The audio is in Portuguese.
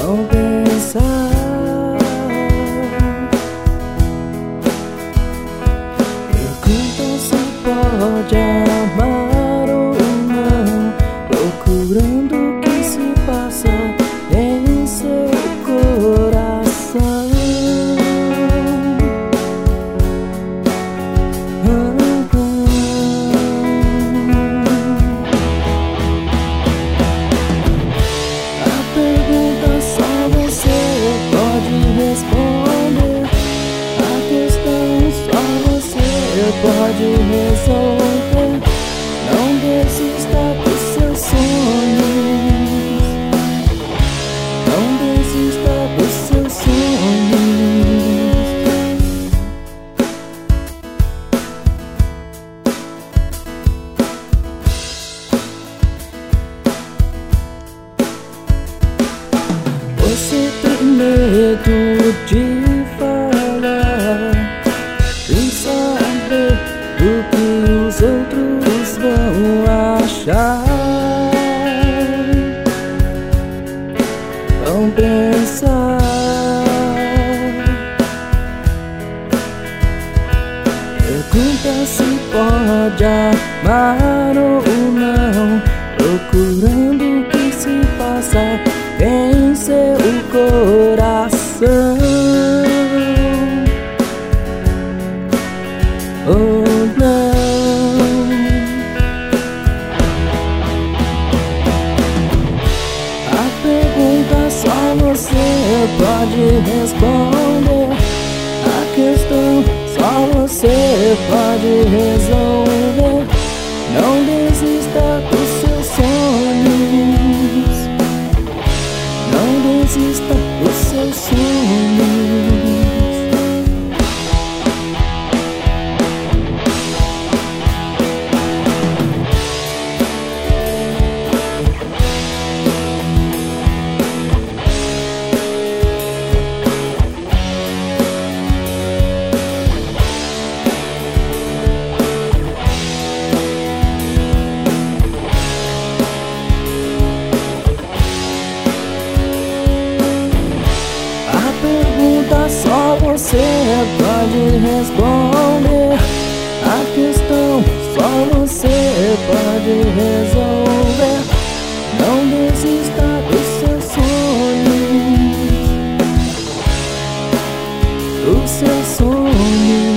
não pensar. Pergunta se pode amar ou não, procurando o que se passa em seu coração. A pergunta só você pode responder, a questão só você pode resolver. Não desista dos seus sonhos, não desista dos seus sonhos. Você tem medo de falar, sem saber do que os outros vão achar, vão pensar. Pergunta se pode amar ou não, procurando o que se passa em seu coração. Oh não, a pergunta só você pode responder, a questão só você pode resolver. Não desista dos seus sonhos, não desista dos seus sonhos. Só você pode responder, a questão só você pode resolver. Não desista dos seus sonhos, dos seus sonhos.